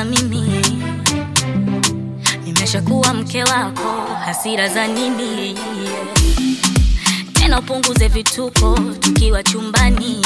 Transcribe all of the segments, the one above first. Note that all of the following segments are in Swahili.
na mimi nimeshakuwa mke wako, hasira za nini? Tena upunguze vituko tukiwa chumbani.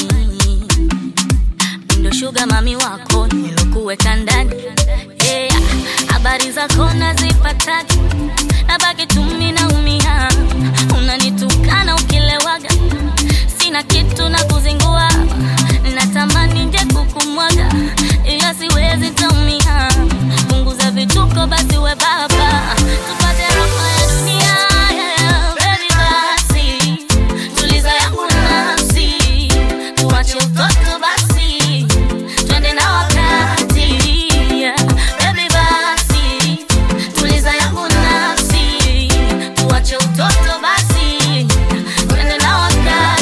Ndo sugar mami wako nilokuweka ndani. Habari zako nazipataje? Nabaki tu mimi naumia. Unanitukana ukilewaga, sina kitu na kuzingua. Natamani nje kukumwaga, ila siwezi tumia. Punguza vituko basi we baba, tupate raha ya dunia. Baby basi, tuliza yangu nafsi, tuache utoto basi, twende na wakati. Baby basi, tuliza yangu nafsi, tuache utoto basi, twende na wakati.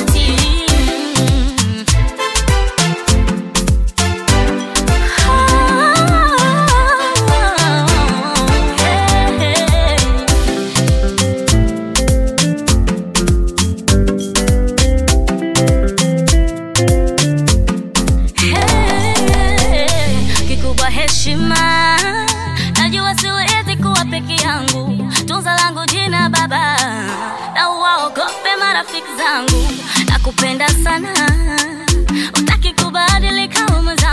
Kikubwa heshima, najua siwezi kuwa peke yangu. Tunza langu jina baba, na uwaogope marafiki zangu. Nakupenda sana, utaki kubadilika.